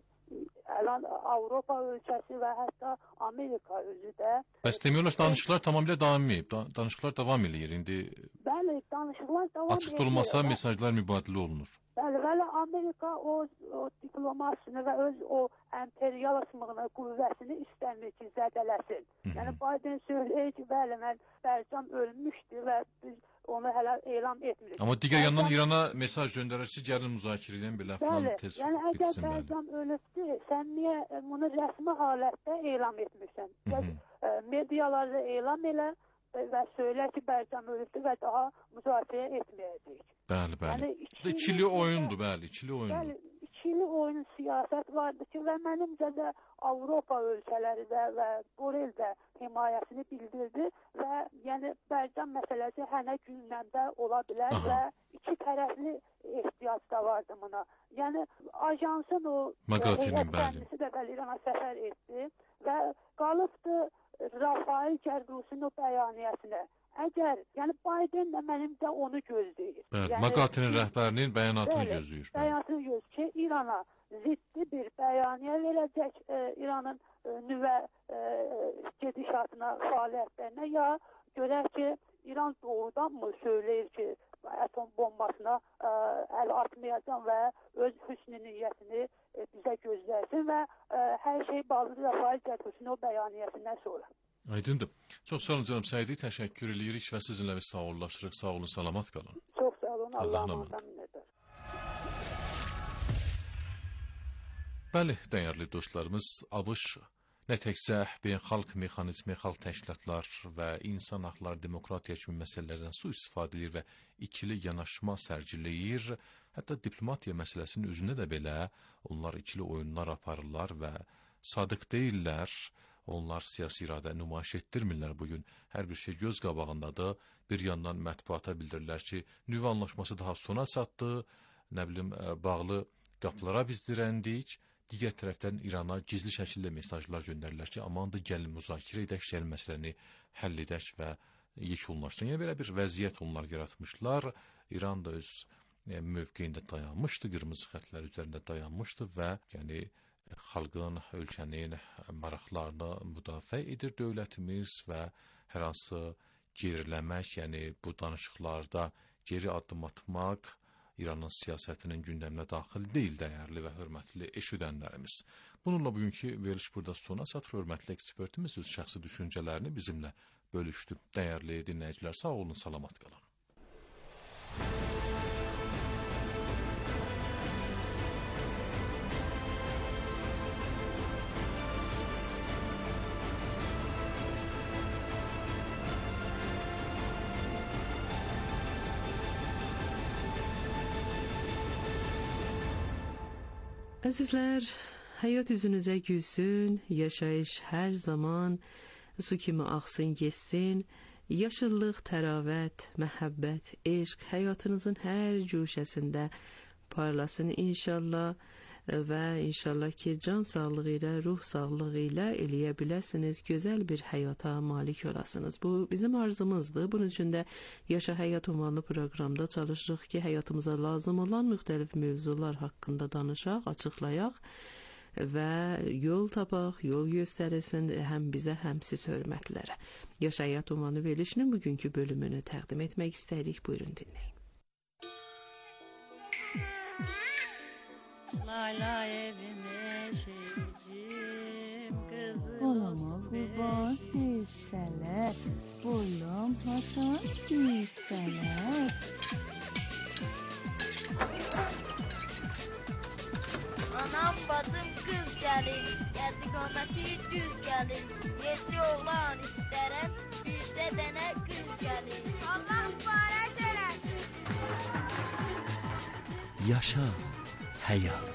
Əlan Avropa ölkəsi və hətta Amerika özü də. Bəs demək danışıqlar tamamilə davam edib, danışıqlar davam eləyir indi. Bəli, danışıqlar davam edir. Açıq olmasa mesajlar mübadilə olunur. Bəli, bəli, Amerika o, o diplomasiyasını və öz o imperializmini, qüvvəsini istəmir ki, zədələsin. Hı -hı. Yəni Biden söyləyir ki, bəli, mən Bərcan ölmüşdü və biz onu hələ elan etmirik. Amma digər Bərcan... yandan İrana mesaj göndərir ki, gəlin müzakirə edin, belə falan tez yəni, bitsin. Əgər Bərcan ölübdür, sən niyə bunu rəsmi halətdə elan etmirsən? Hı -hı. Medialarda elan elə və söylə ki, Bərcan ölübdür və daha müzakirə etməyəcək. Bəli, bəli. Yəni, ikili, ikili oyundur, bəli, ikili oyundur. Bəli, ikili oyun siyasət vardı ki, və mənimcə də Avropa ölkələri də və Borrell də himayəsini bildirdi və yəni Bərcan məsələsi hənə gündəmdə ola bilər. Aha. Və iki tərəfli ehtiyac da vardı buna. Yəni ajansın o heyətləndisi də bəli İrana səfər etdi və qalıbdı Rafael Gərdusin o bəyaniyəsinə. Əgər, yəni Biden də mənimcə onu gözləyir. Bəli, yəni, Maqatinin rəhbərinin bəyanatını bəli, gözləyir. Bəyanatını gözləyir ki, İrana ziddi bir bəyaniyə verəcək e, İranın e, nüvə e, gedişatına, fəaliyyətlərinə ya görək ki, İran doğrudan mı söyləyir ki, atom bombasına ə, əl atmayacam və öz hüsnü niyyətini ə, bizə gözləsin və ə, hər şey Baqir Rəfai Cəfəsin o bəyaniyəsindən sonra. Aydındır. Çox sağ olun canım Səidi, təşəkkür edirik və sizinlə bir sağollaşırıq. Sağ olun, salamat qalın. Çox sağ olun, Allah'a Allah'a emanet. minnətlər. Bəli, dəyərli dostlarımız, ABŞ nə təkcə beynəlxalq mexanizmi, xalq təşkilatlar və insan haqları, demokratiya kimi məsələlərdən sui-istifadə edir və ikili yanaşma sərgiləyir. Hətta diplomatiya məsələsinin özündə də belə onlar ikili oyunlar aparırlar və sadıq deyirlər. Onlar siyasi iradə nümayiş etdirmirlər bugün. Hər bir şey göz qabağındadır. Bir yandan mətbuata bildirirlər ki, nüvə anlaşması daha sona çatdı, nə bilim, bağlı qapılara biz dirəndik. Digər tərəfdən İrana gizli şəkildə mesajlar göndərirlər ki, amandır, gəlin müzakirə edək, gəlin məsələni həll edək və yekunlaşdırın. Yəni, belə bir vəziyyət onlar yaratmışlar. İran da öz yəni, mövqeyində dayanmışdı, qırmızı xətlər üzərində dayanmışdı və yəni, xalqın, ölkənin maraqlarını müdafiə edir dövlətimiz və hər hansı geriləmək, yəni bu danışıqlarda geri addım atmaq İranın siyasətinin gündəminə daxil deyil, dəyərli və hörmətli eşidənlərimiz. Bununla bugünkü veriliş burada sona çatır. Hörmətli ekspertimiz öz şəxsi düşüncələrini bizimlə bölüşdü. Dəyərli dinləyicilər, sağ olun, salamat qalın. Əzizlər, həyat üzünüzə gülsün, yaşayış hər zaman su kimi axsın, geçsin, yaşıllıq, təravət, məhəbbət, eşq həyatınızın hər cuşəsində parlasın inşallah və inşallah ki, can sağlığı ilə, ruh sağlığı ilə eləyə biləsiniz, gözəl bir həyata malik olasınız. Bu bizim arzumuzdur. Bunun üçün də Yaşa Həyat ünvanlı proqramda çalışırıq ki, həyatımıza lazım olan müxtəlif mövzular haqqında danışaq, açıqlayaq və yol tapaq, yol göstərilsin həm bizə, həm siz hörmətlilərə. Yaşa Həyat ünvanlı verilişinin bugünkü bölümünü təqdim etmək istəyirik. Buyurun dinləyin. Lay lay evime şeycim kızım Olama kurban hisseler Bullum hasan hisseler Anam bacım kız gelin Geldi kometi düz gelin Yedi oğlan isterem Yüzde dene kız gelin Allah mübarek eylesin Yaşa Həyat.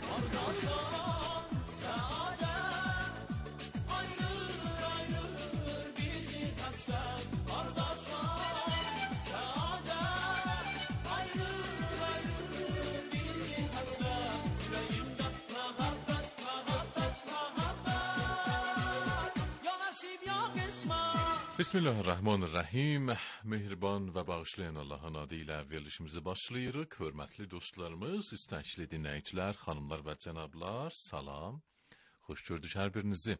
Bismillahirrahmanirrahim. Mehriban və bağışlayan Allahın adı ilə verilişimizi başlayırıq. Hörmətli dostlarımız, istəkli dinləyicilər, xanımlar və cənablar, salam. Xoş gördük hər birinizi.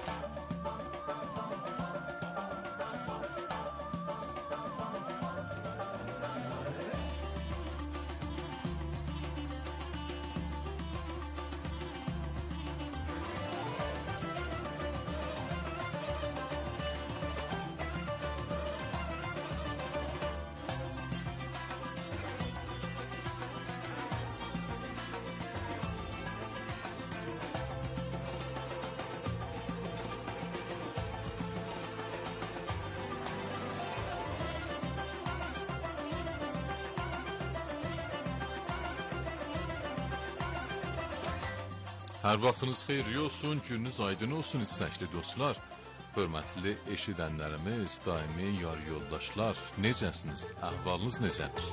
Hər vaxtınız xeyirli olsun, gününüz aydın olsun istəkli dostlar. Hörmətli eşidənlərimiz, daimi yar yoldaşlar, necəsiniz? Əhvalınız necədir?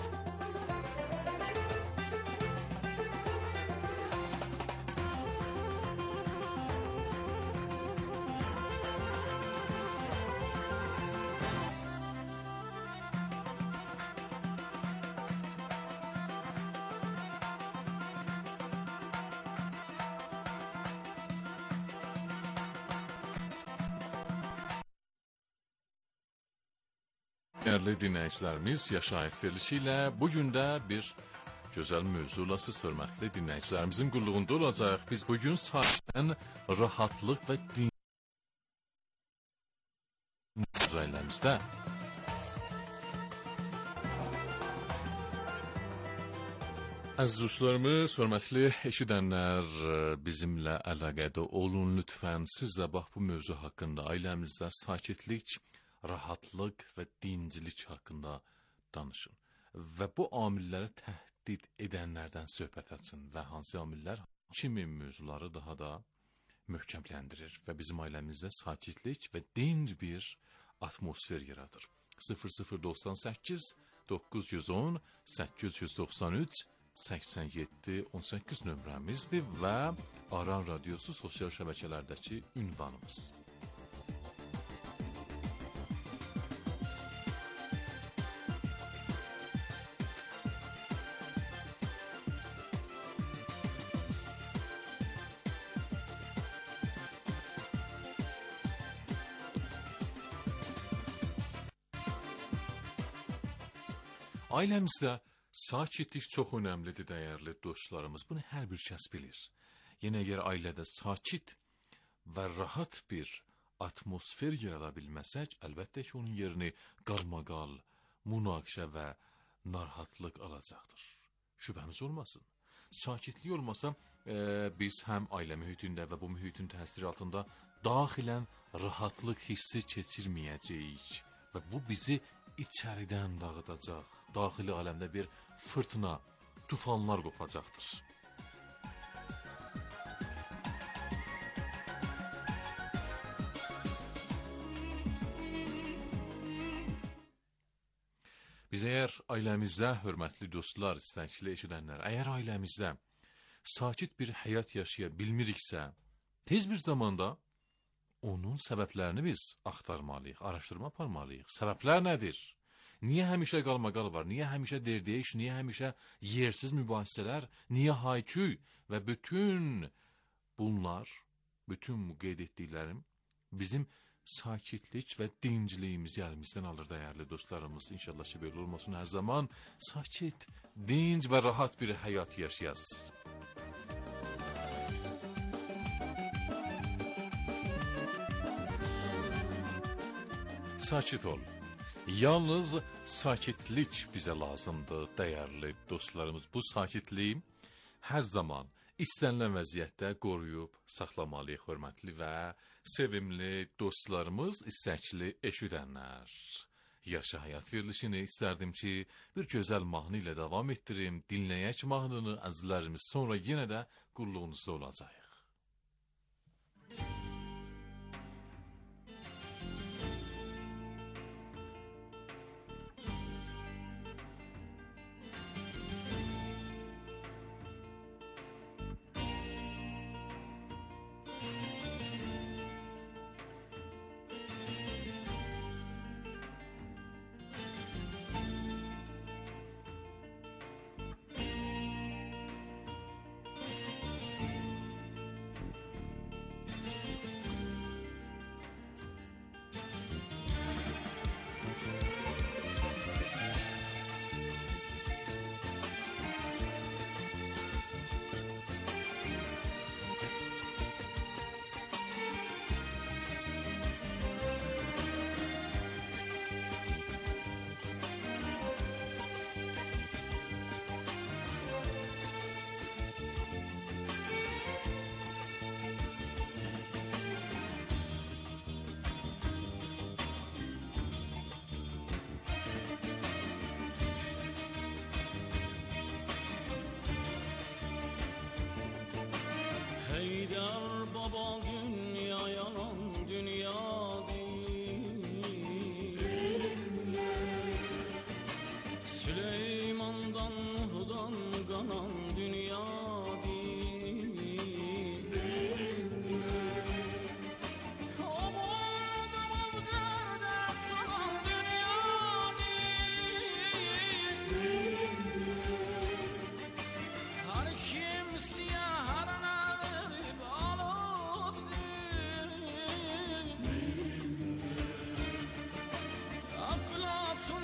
Değerli dinleyicilerimiz, yaşayış verilişi ile bugün de bir güzel mövzula siz hörmətli dinleyicilerimizin qulluğunda olacaq. Biz bugün sahiden rahatlıq ve din mövzularımızda Əziz dostlarımız, hörmətli eşidənlər, bizimlə əlaqədə olun lütfən. Siz də bax bu mövzu haqqında, ailəmizdə sakitlik, rahatlıq və dincilik haqqında danışın. Və bu amilləri təhdid edənlərdən söhbət etsin və hansı amillər kimi mövzuları daha da möhkəmləndirir və bizim ailəmizdə sakitlik və dinc bir atmosfer yaradır. sıfır sıfır doxsan səkkiz doqquz yüz on səkkiz yüz doxsan üç səksən yeddi on səkkiz nömrəmizdir və Aran Radiosu sosial şəbəkələrdəki ünvanımız. Ailəmizdə sakitlik çox önəmlidir, dəyərli dostlarımız. Bunu hər bir kəs bilir. Yenə əgər ailədə sakit və rahat bir atmosfer yarada bilməsək, əlbəttə ki, onun yerini qarmaqal, münaqişə və narahatlıq alacaqdır. Şübhəmiz olmasın. Sakitlik olmasa, e, biz həm ailə mühitində və bu mühitin təsiri altında daxilən rahatlıq hissi keçirməyəcəyik və bu bizi içəridən dağıdacaq. Daxili aləmdə bir fırtına, tufanlar qopacaqdır. Biz əgər ailəmizdə, hörmətli dostlar, istəkli eşidənlər, əgər ailəmizdə sakit bir həyat yaşaya bilmiriksə, tez bir zamanda onun səbəblərini biz axtarmalıyıq, araşdırma aparmalıyıq. Səbəblər nədir? Niyə həmişə qalmaqal var? Niyə həmişə derdeyiş? Niyə həmişə yersiz mübahisələr? Niyə hayküy? Və bütün bunlar, bütün bu qeyd etdiklərim bizim sakitlik və dincliyimizi əlimizdən alır, dəyərli dostlarımız. İnşallah ki, belə olmasın, hər zaman sakit, dinc və rahat bir həyat yaşayasınız. Sakit ol. Yalnız sakitlik bizə lazımdır, dəyərli dostlarımız. Bu sakitliyi hər zaman istənilən vəziyyətdə qoruyub saxlamalıyıq, hörmətli və sevimli dostlarımız, istəkli eşidənlər. Yaşa həyat verilişini istərdim ki, bir gözəl mahnı ilə davam etdirim. Dinləyək mahnını, əzizlərimiz, sonra yenə də qulluğunuzda olacaq. baba dünya yalan dünya değil. Süleyman'dan Nuh'dan kanan dünya değil. Umudum derde sanan dünya değil. Her kimseye her ne verip alıp değil. Aflatun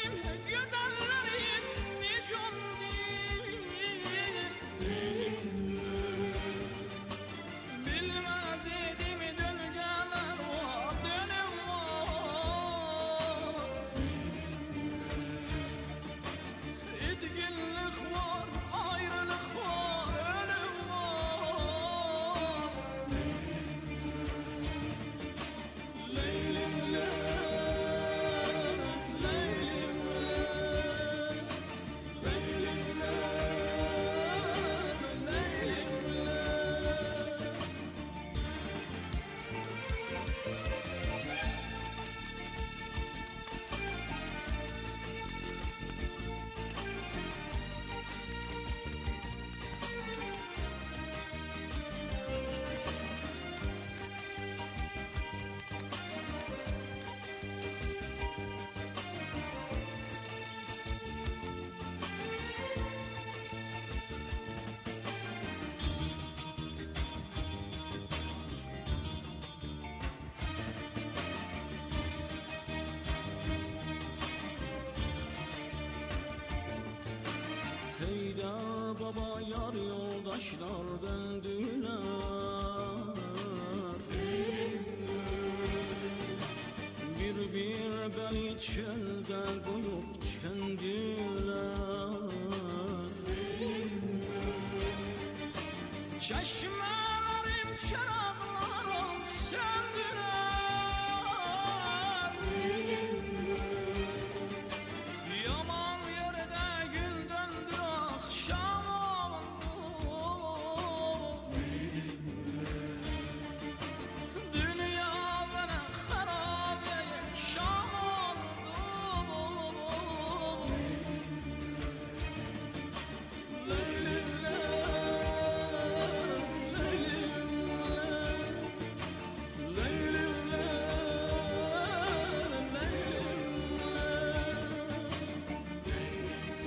Güzelim, güzellerim Nicun bilmez idim döngeler var, dönüm var. İtginlik var, ayrılık var, ölüm var. Leylim le, leylim le, leylim le, leylim le. Heydar baba yar yoldaşlar döndüler. Bir bir beni çölde koyup çendiler. Çeşmelerim çırağlarım söndüler. Yaman yerde gün döndü akşam oldu. Dünya bana harabe şam oldu. Leylim le, leylim le, leylim le, leylim le.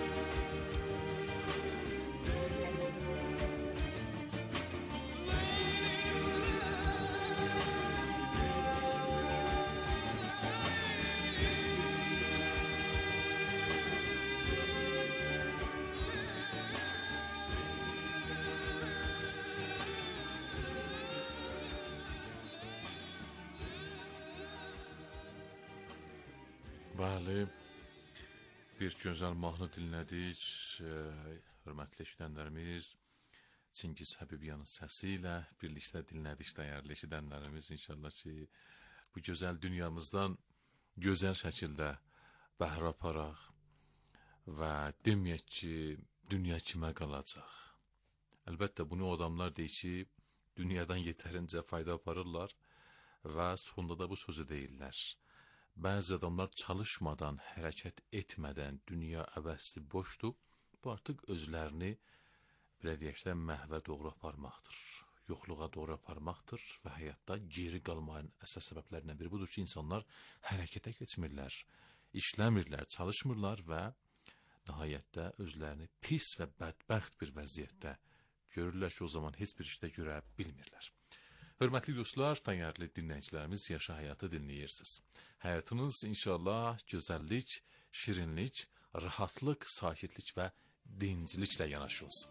Bəli, bir gözəl mahnı dinlədik. E, hörmətli eşidənlərimiz, Çingiz Həbibyanın səsi ilə birlikdə dinlədik dəyərli eşidənlərimiz. İnşallah ki, bu gözəl dünyamızdan gözəl şəkildə bəhrə aparaq və deməyək ki, dünya kimə qalacaq. Əlbəttə, bunu o adamlar deyir ki, dünyadan yetərincə fayda aparırlar və sonunda da bu sözü deyirlər. Bəzi adamlar çalışmadan, hərəkət etmədən dünya əbəsli boşdur. Bu artıq özlərini belə deyək də məhvə doğru aparmaqdır. Yoxluğa doğru aparmaqdır və həyatda geri qalmanın əsas səbəblərindən biri budur ki, insanlar hərəkətə keçmirlər, işləmirlər, çalışmırlar və nəhayətdə özlərini pis və bədbəxt bir vəziyyətdə görürlər ki, o zaman heç bir işdə görə bilmirlər. Hörmətli dostlar, dəyərli dinləyicilərimiz, Yaşa Həyatı dinləyirsiniz. Həyatınız inşallah gözəllik, şirinlik, rahatlıq, sakitlik və dincliklə yanaşı olsun.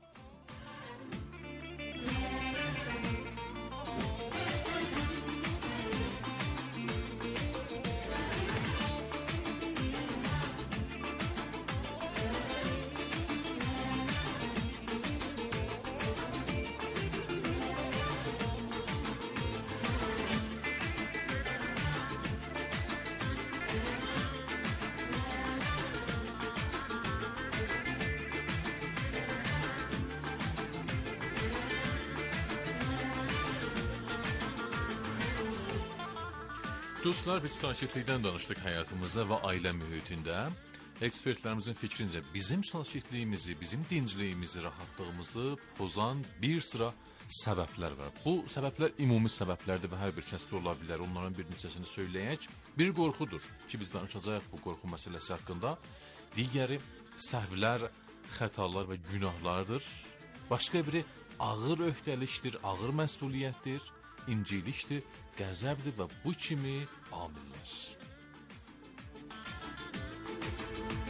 Dostlar, biz sakitlikdən danışdıq həyatımızda və ailə mühitində. Ekspertlərimizin fikrincə bizim sakitliyimizi, bizim dincliyimizi, rahatlığımızı pozan bir sıra səbəblər var. Bu səbəblər ümumi səbəblərdir və hər bir kəsdə ola bilər. Onların bir neçəsini söyləyək. Bir qorxudur ki, biz danışacağıq bu qorxu məsələsi haqqında. Digəri səhvlər, xətalar və günahlardır. Başqa biri ağır öhdəlikdir, ağır məsuliyyətdir, incilikdir, qəzəbdir və bu kimi amillər.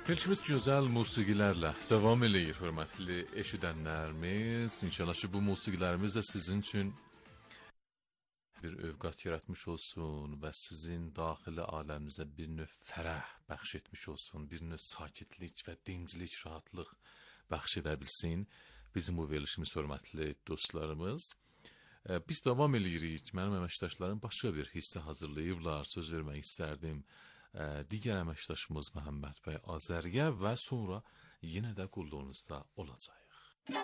Verilişimiz gözəl musiqilərlə davam eləyir, hörmətli eşidənlərimiz. İnşallah ki, bu musiqilərimiz də sizin üçün bir övqat yaratmış olsun və sizin daxili aləminizə bir növ fərəh bəxş etmiş olsun, bir növ sakitlik və dinclik, rahatlıq bəxş edə bilsin bizim bu verilişimiz, hörmətli dostlarımız. Biz davam eləyirik. Mənim əməkdaşlarım başqa bir hissə hazırlayıblar. Söz vermək istərdim digər əməkdaşımız Məhəmməd bəy Azəriyə və sonra yenə də qulluğunuzda olacağıq.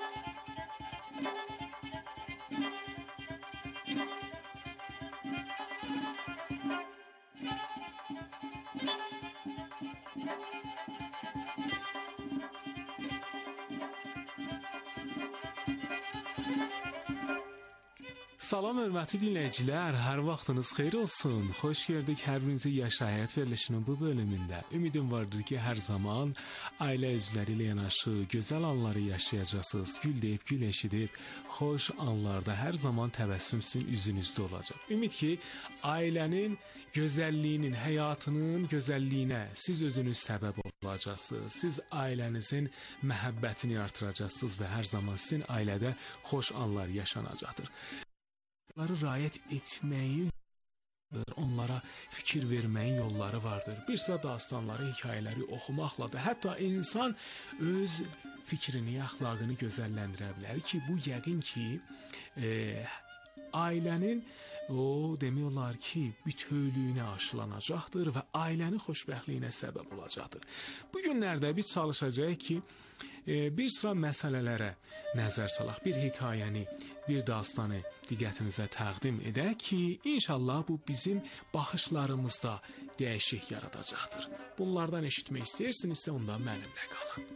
Salam hörmətli dinləyicilər, hər vaxtınız xeyir olsun. Xoş gördük hər birinizi Yaşa Həyat verilişinin bu bölümündə. Ümidim vardır ki, hər zaman ailə üzvləri ilə yanaşı gözəl anları yaşayacaqsınız. Gül deyib, gül eşidib, xoş anlarda hər zaman təbəssüm sizin üzünüzdə olacaq. Ümid ki, ailənin gözəlliyinin, həyatının gözəlliyinə siz özünüz səbəb olacaqsınız. Siz ailənizin məhəbbətini artıracaqsınız və hər zaman sizin ailədə xoş anlar yaşanacaqdır. Onları riayət etməyin, onlara fikir verməyin yolları vardır. Bir sıra dastanları, hekayələri oxumaqla da hətta insan öz fikrini, əxlaqını gözəlləndirə bilər ki, bu yəqin ki, e, ailənin o demək olar ki, bütövlüyünə aşılanacaqdır və ailənin xoşbəxtliyinə səbəb olacaqdır. Bu günlərdə biz çalışacağıq ki, bir sıra məsələlərə nəzər salaq, bir hekayəni, bir dastanı diqqətinizə təqdim edək ki, inşallah bu bizim baxışlarımızda dəyişik yaradacaqdır. Bunlardan eşitmək istəyirsinizsə, onda mənimlə qalın.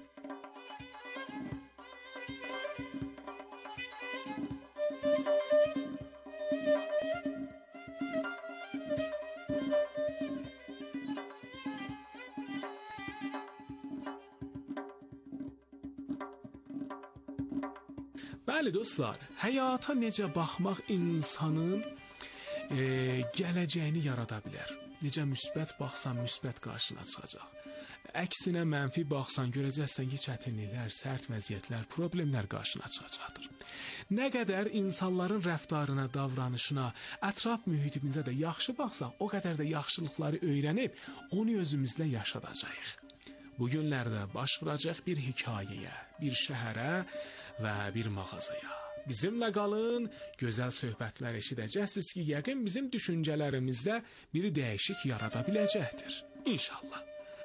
Bəli dostlar, həyata necə baxmaq insanın e, gələcəyini yarada bilər. Necə müsbət baxsan, müsbət qarşına çıxacaq. Əksinə mənfi baxsan, görəcəksən ki, çətinliklər, sərt vəziyyətlər, problemlər qarşına çıxacaqdır. Nə qədər insanların rəftarına, davranışına, ətraf mühitimizə də yaxşı baxsaq, o qədər də yaxşılıqları öyrənib, onu özümüzlə yaşadacağıq. Bu günlərdə baş vuracaq bir hekayəyə, bir şəhərə və bir mağazaya. Bizimlə qalın, gözəl söhbətlər eşidəcəksiniz ki, yəqin bizim düşüncələrimizdə bir dəyişik yarada biləcəkdir. İnşallah.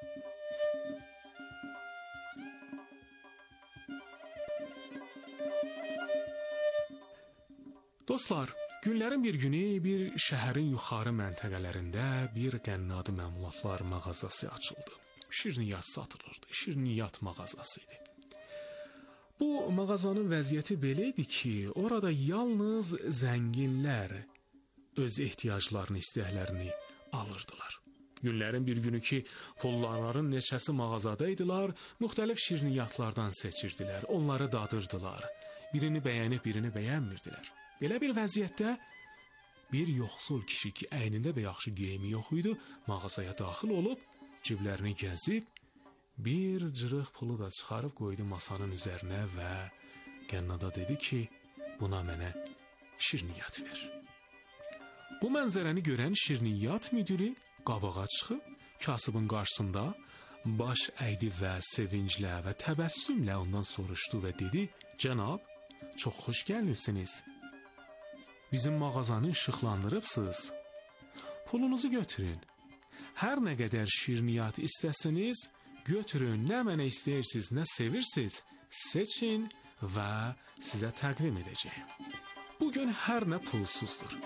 Dostlar, günlərin bir günü bir şəhərin yuxarı məntəqələrində bir qənnadı məmulatlar mağazası açıldı. Şirniyyat satılırdı, şirniyyat mağazası idi. Bu mağazanın vəziyyəti belə idi ki, orada yalnız zənginlər öz ehtiyaclarını, istəklərini alırdılar. Günlərin bir günü ki, pullarların neçəsi mağazadaydılar, müxtəlif şirniyyatlardan seçirdilər, onları dadırdılar. Birini bəyənib, birini bəyənmirdilər. Belə bir vəziyyətdə bir yoxsul kişi ki, əynində də yaxşı geyimi yox idi, mağazaya daxil olub, ciblərini gəzib, bir cırıq pulu da çıxarıb qoydu masanın üzərinə və qənnada dedi ki, buna mənə şirniyyat ver. Bu mənzərəni görən şirniyyat müdiri qabağa çıxıb, kasıbın qarşısında baş əydi və sevinclə və təbəssümlə ondan soruşdu və dedi, cənab, çox xoş gəlmisiniz. Bizim mağazanı işıqlandırıbsınız. Pulunuzu götürün. Hər nə qədər şirniyyat istəsiniz, götürün, nə mənə istəyirsiniz, nə sevirsiniz, seçin və sizə təqdim edəcəyim. Bugün hər nə pulsuzdur.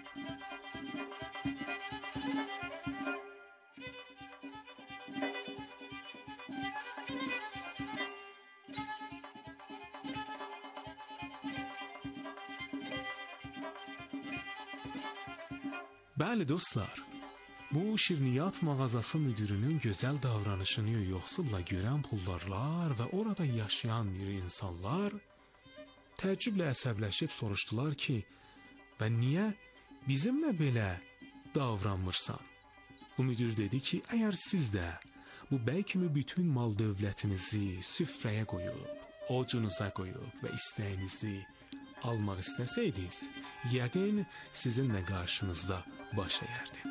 Bəli dostlar, bu şirniyyat mağazası müdürünün gözəl davranışını yoxsulla görən pullarlar və orada yaşayan bir insanlar təəccüblə əsəbləşib soruşdular ki, bən niyə bizimlə belə davranmırsan? Bu müdür dedi ki, əgər siz də bu bəy kimi bütün mal dövlətinizi süfrəyə qoyub, ocunuza qoyub və istəyinizi almaq istəsəydiniz, yəqin sizinlə qarşınızda baş əyərdi.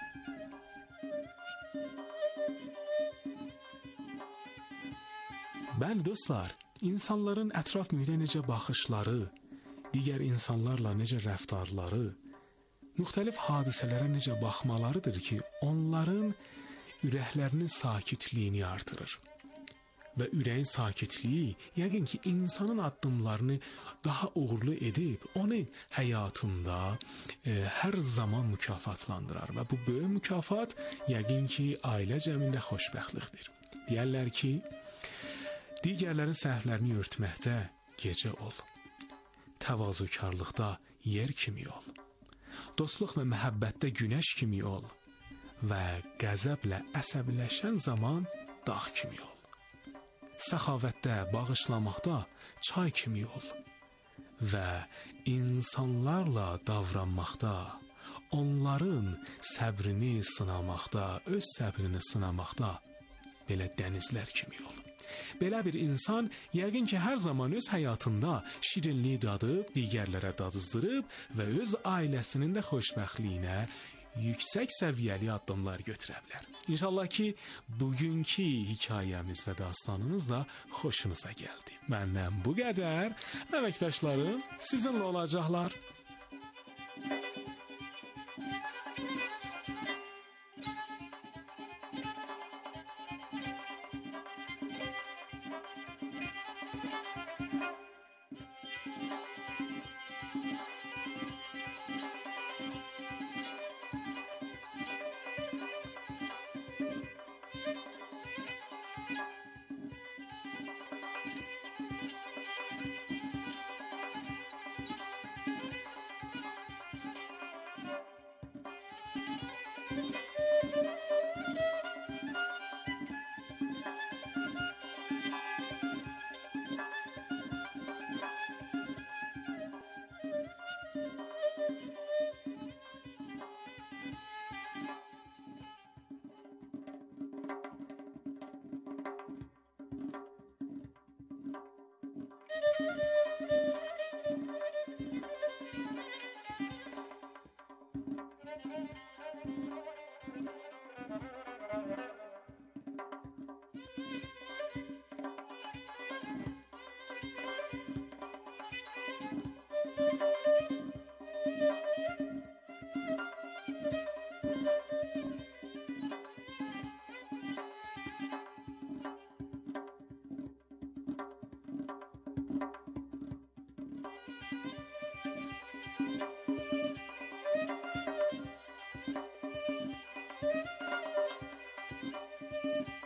Bəli dostlar, insanların ətraf mühitə necə baxışları, digər insanlarla necə rəftarları, müxtəlif hadisələrə necə baxmalarıdır ki, onların ürəklərinin sakitliyini artırır. Və ürəyin sakitliyi yəqin ki, insanın addımlarını daha uğurlu edib, onu həyatında e, hər zaman mükafatlandırar. Və bu böyük mükafat yəqin ki, ailə cəmində xoşbəxtlikdir. Deyərlər ki, digərlərin səhvlərini örtməkdə gecə ol, təvazökarlıqda yer kimi ol, dostluq və məhəbbətdə günəş kimi ol və qəzəblə əsəbiləşən zaman dağ kimi ol. Səxavətdə, bağışlamaqda çay kimi ol və insanlarla davranmaqda, onların səbrini sınamaqda, öz səbrini sınamaqda belə dənizlər kimi ol. Belə bir insan yəqin ki, hər zaman öz həyatında şirinliyi dadıb, digərlərə dadızdırıb və öz ailəsinin də xoşbəxtliyinə yüksək səviyyəli addımlar götürə bilər. İnşallah ki, bugünkü hekayəmiz və dastanımız da xoşunuza gəldi. Məndən bu qədər, əməkdaşlarım sizinlə olacaqlar. Thank you.